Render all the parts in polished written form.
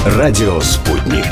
Радио «Спутник».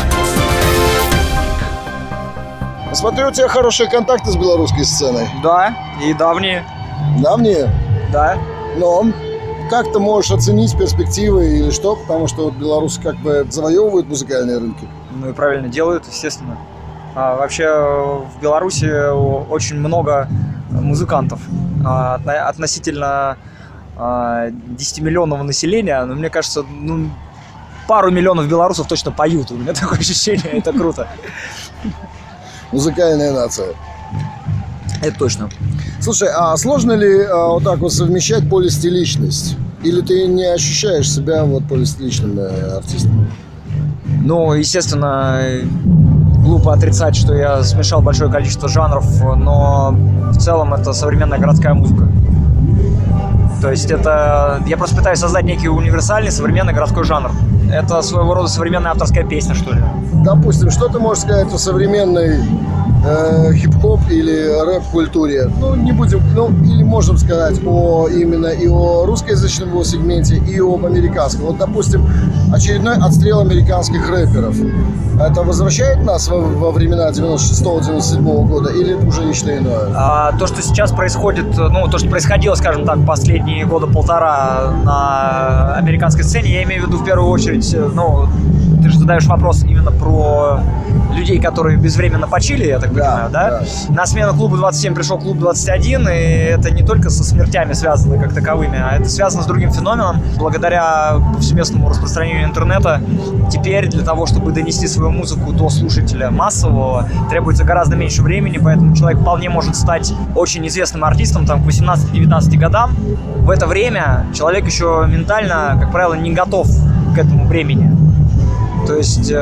Смотрю, у тебя хорошие контакты с белорусской сценой. Да, и давние. Давние? Да. Но как ты можешь оценить перспективы или что? Потому что вот белорусы как бы завоевывают музыкальные рынки. Ну и правильно делают, естественно. Вообще в Беларуси очень много музыкантов. Относительно 10-миллионного населения, но мне кажется, пару миллионов белорусов точно поют. У меня такое ощущение, это круто. Музыкальная нация. Это точно. Слушай, а сложно ли вот так вот совмещать полистиличность? Или ты не ощущаешь себя вот полистиличным артистом? Ну, естественно, глупо отрицать, что я смешал большое количество жанров, но в целом это современная городская музыка. То есть это... Я просто пытаюсь создать некий универсальный современный городской жанр. Это своего рода современная авторская песня, что ли. Допустим, что ты можешь сказать о современной хип-хоп или рэп-культуре? Ну, не будем... или можем сказать именно и о русскоязычном его сегменте, и об американском. Вот, допустим, очередной отстрел американских рэперов. Это возвращает нас во времена 96-97 года или это уже нечто иное? То, что сейчас происходит, то, что происходило, скажем так, последние года полтора на американской сцене, я имею в виду в первую очередь, ты же задаешь вопрос именно про людей, которые безвременно почили, я так понимаю, да? На смену клубу 27 пришел клуб 21, и это не только со смертями связано как таковыми, а это связано с другим феноменом. Благодаря повсеместному распространению интернета теперь для того, чтобы донести свою музыку до слушателя массового, требуется гораздо меньше времени, поэтому человек вполне может стать очень известным артистом там, к 18-19 годам. В это время человек еще ментально, как правило, не готов к этому времени. То есть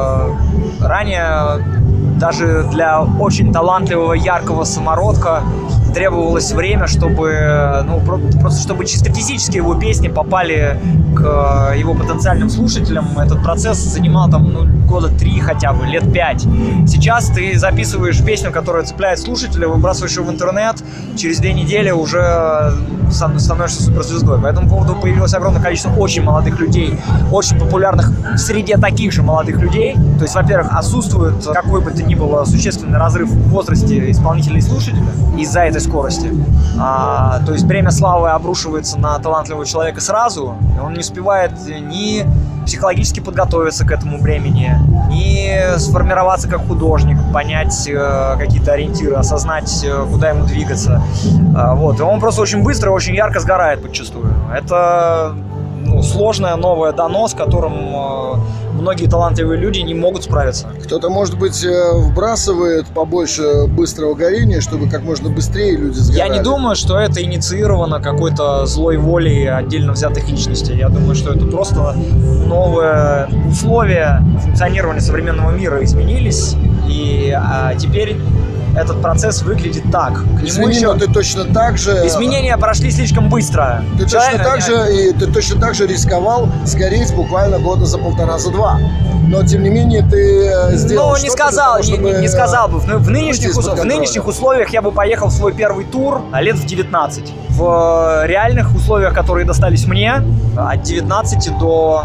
ранее даже для очень талантливого, яркого самородка требовалось время, чтобы, просто чтобы чисто физически его песни попали к его потенциальным слушателям. Этот процесс занимал года 3 хотя бы, лет 5. Сейчас ты записываешь песню, которая цепляет слушателя, выбрасываешь ее в интернет, через 2 недели уже становишься суперзвездой. По этому поводу появилось огромное количество очень молодых людей, очень популярных в среде таких же молодых людей. То есть, во-первых, отсутствует какой бы то ни было существенный разрыв в возрасте исполнителей и слушателя из-за этой скорости. То есть бремя славы обрушивается на талантливого человека сразу, и он не успевает ни психологически подготовиться к этому бремени, ни сформироваться как художник, понять какие-то ориентиры, осознать, куда ему двигаться. И он просто очень быстро, очень ярко сгорает подчастую. Это сложное новое дано, с которым многие талантливые люди не могут справиться. Кто-то, может быть, вбрасывает побольше быстрого горения, чтобы как можно быстрее люди сгорали. Я не думаю, что это инициировано какой-то злой волей отдельно взятых личностей. Я думаю, что это просто новые условия функционирования современного мира изменились, и теперь этот процесс выглядит так. Ты точно так же... Изменения прошли слишком быстро. Ты точно так же рисковал сгореть буквально года за 1,5-2. Но, тем не менее, ты сделал не сказал бы. В нынешних условиях я бы поехал в свой первый тур лет в 19. В реальных условиях, которые достались мне, от 19 до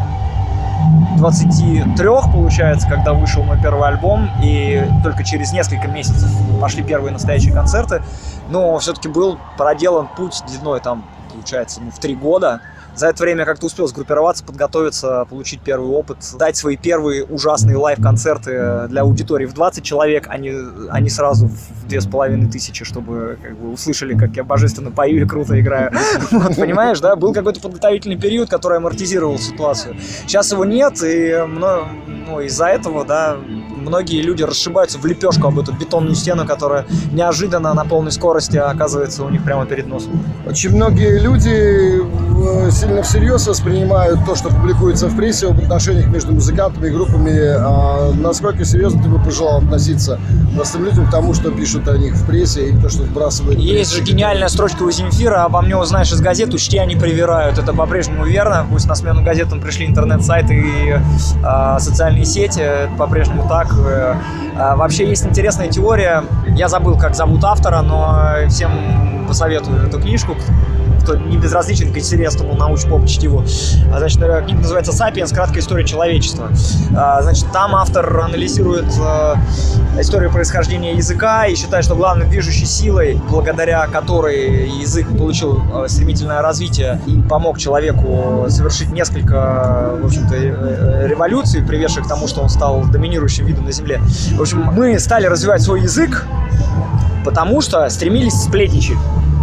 23, получается, когда вышел мой первый альбом, и только через несколько месяцев пошли первые настоящие концерты, но все-таки был проделан путь длиной, получается, в 3 года. За это время как-то успел сгруппироваться, подготовиться, получить первый опыт, дать свои первые ужасные лайв-концерты для аудитории в 20 человек, а не сразу в 2500, чтобы услышали, как я божественно пою и круто играю. Понимаешь, да? Был какой-то подготовительный период, который амортизировал ситуацию. Сейчас его нет, и из-за этого, многие люди расшибаются в лепешку об эту бетонную стену, которая неожиданно на полной скорости оказывается у них прямо перед носом. Очень многие люди сильно всерьез воспринимают то, что публикуется в прессе об отношениях между музыкантами и группами. Насколько серьезно ты бы пожелал относиться простым людям к тому, что пишут о них в прессе и то, что вбрасывают? Есть же гениальная строчка у Земфира: «Обо мне узнаешь из газет, учти, они привирают». Это по-прежнему верно. Пусть на смену газетам пришли интернет-сайты и социальные сети. Это по-прежнему так. Вообще есть интересная теория. Я забыл, как зовут автора, но всем посоветую эту книжку. кто не безразличен к интересному научно-поп-чтиву. Значит, книга называется «Сапиенс. Краткая история человечества». Значит, там автор анализирует историю происхождения языка и считает, что главной движущей силой, благодаря которой язык получил стремительное развитие и помог человеку совершить несколько, в общем-то, революций, приведших к тому, что он стал доминирующим видом на Земле. В общем, мы стали развивать свой язык, потому что стремились сплетничать.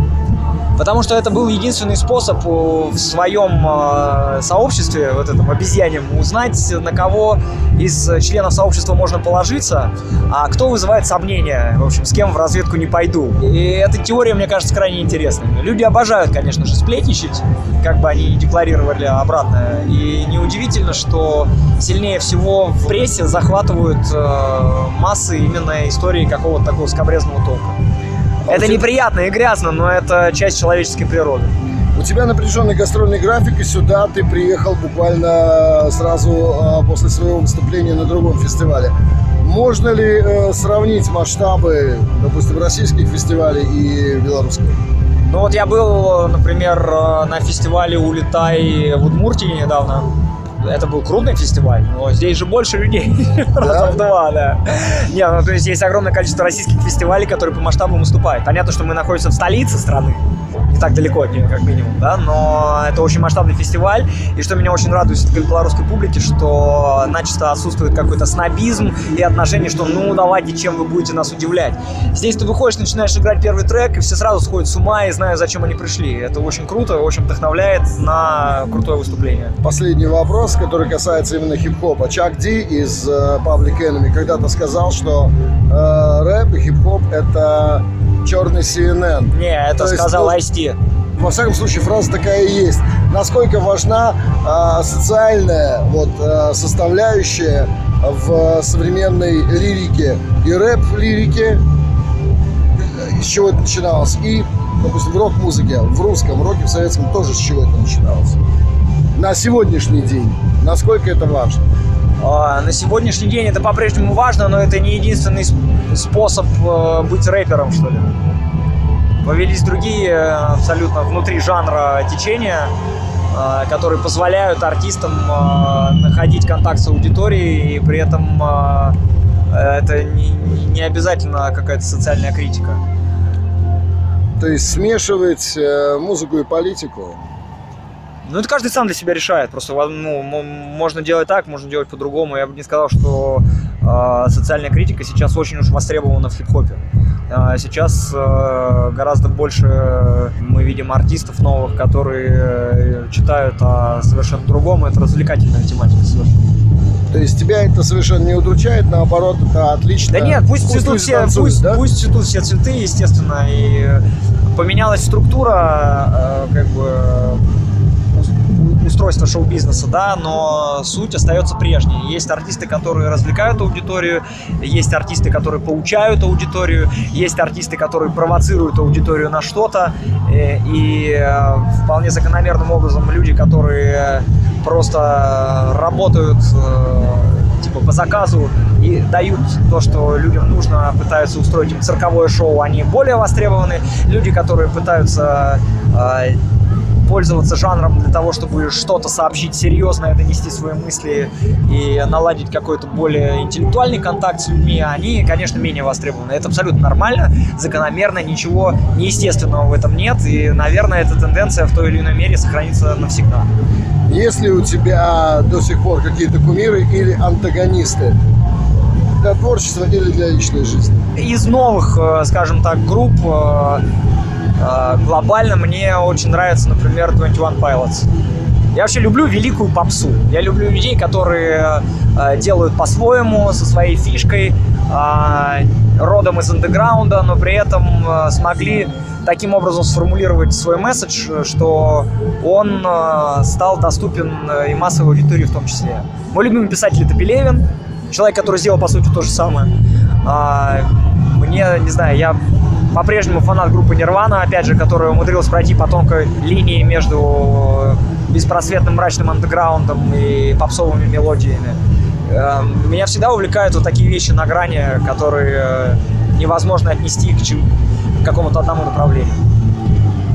Потому что это был единственный способ в своем сообществе, вот этом обезьяньем, узнать, на кого из членов сообщества можно положиться, а кто вызывает сомнения, в общем, с кем в разведку не пойду. И эта теория, мне кажется, крайне интересной. Люди обожают, конечно же, сплетничать, как бы они ни декларировали обратное. И неудивительно, что сильнее всего в прессе захватывают массы именно истории какого-то такого скабрезного толка. Это неприятно и грязно, но это часть человеческой природы. У тебя напряженный гастрольный график, и сюда ты приехал буквально сразу после своего выступления на другом фестивале. Можно ли сравнить масштабы, допустим, российских фестивалей и белорусских? Ну вот я был, например, на фестивале «Улетай» в Удмуртии недавно. Это был крупный фестиваль, но здесь же больше людей. Раза в два, да. Не, ну то есть есть огромное количество российских фестивалей, которые по масштабам уступают. Понятно, что мы находимся в столице страны, не так далеко от нее, как минимум, да, но это очень масштабный фестиваль, и что меня очень радует в белорусской публике, что начисто отсутствует какой-то снобизм и отношение, что ну давайте, чем вы будете нас удивлять. Здесь ты выходишь, начинаешь играть первый трек, и все сразу сходят с ума и знают, зачем они пришли. Это очень круто, очень вдохновляет на крутое выступление. Последний вопрос, который касается именно хип-хопа. Чак Ди из Public Enemy когда-то сказал, что рэп и хип-хоп — это черный CNN. Не, это сказал Ice-T. Во всяком случае, фраза такая и есть. Насколько важна социальная составляющая в современной лирике и рэп-лирике, с чего это начиналось, и, допустим, в рок-музыке, в русском роке, в советском тоже с чего это начиналось. На сегодняшний день, насколько это важно? На сегодняшний день это по-прежнему важно, но это не единственный способ быть рэпером, что ли. Появились другие абсолютно внутри жанра течения, которые позволяют артистам находить контакт с аудиторией, и при этом это не обязательно какая-то социальная критика. То есть смешивать музыку и политику? Ну, это каждый сам для себя решает. Просто можно делать так, можно делать по-другому. Я бы не сказал, что социальная критика сейчас очень уж востребована в хип-хопе. Сейчас гораздо больше мы видим артистов новых, которые читают о совершенно другом. Это развлекательная тематика совершенно. То есть тебя это совершенно не удручает, наоборот, это отлично? Да нет, пусть цветут все цветы, естественно. И поменялась структура, устройство шоу-бизнеса, да, но суть остается прежней. Есть артисты, которые развлекают аудиторию, есть артисты, которые поучают аудиторию, есть артисты, которые провоцируют аудиторию на что-то, и вполне закономерным образом люди, которые просто работают типа по заказу и дают то, что людям нужно, пытаются устроить им цирковое шоу, они более востребованы. Люди, которые пытаются пользоваться жанром для того, чтобы что-то сообщить серьезное, донести свои мысли и наладить какой-то более интеллектуальный контакт с людьми, они, конечно, менее востребованы. Это абсолютно нормально, закономерно, ничего неестественного в этом нет, и, наверное, эта тенденция в той или иной мере сохранится навсегда. Есть ли у тебя до сих пор какие-то кумиры или антагонисты для творчества или для личной жизни? Из новых, скажем так, групп глобально мне очень нравится, например, 21 Pilots. Я вообще люблю великую попсу. Я люблю людей, которые делают по-своему, со своей фишкой, родом из андеграунда, но при этом смогли таким образом сформулировать свой месседж, что он стал доступен и массовой аудитории в том числе. Мой любимый писатель — это Пелевин, человек, который сделал, по сути, то же самое. Мне, не знаю, я по-прежнему фанат группы Nirvana, опять же, которая умудрилась пройти по тонкой линии между беспросветным мрачным андеграундом и попсовыми мелодиями. Меня всегда увлекают вот такие вещи на грани, которые невозможно отнести к какому-то одному направлению.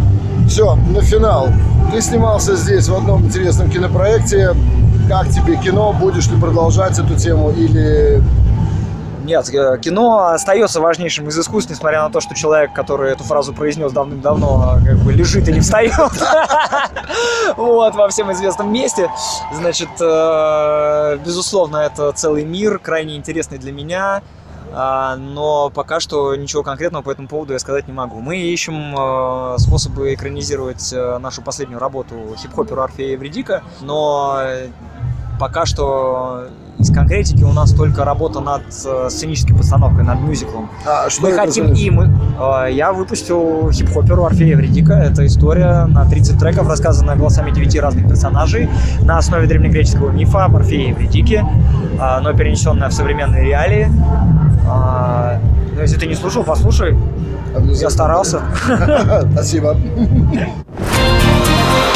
Все, на финал. Ты снимался здесь в одном интересном кинопроекте. Как тебе кино? Будешь ли продолжать эту тему или... Нет, кино остается важнейшим из искусств, несмотря на то, что человек, который эту фразу произнес давным-давно, как бы лежит и не встает. Вот, во всем известном месте. Значит, безусловно, это целый мир, крайне интересный для меня. Но пока что ничего конкретного по этому поводу я сказать не могу. Мы ищем способы экранизировать нашу последнюю работу хип-хоперу Орфея Эвридика, но пока что из конкретики у нас только работа над сценической постановкой, над мюзиклом. Что мы хотим я выпустил хип-хоперу Орфея Эвридика. Это история на 30 треков, рассказанная голосами 9 разных персонажей на основе древнегреческого мифа об Орфее и Эвридике, но перенесенная в современные реалии. Ну, если ты не слушал, послушай. Я старался. Спасибо.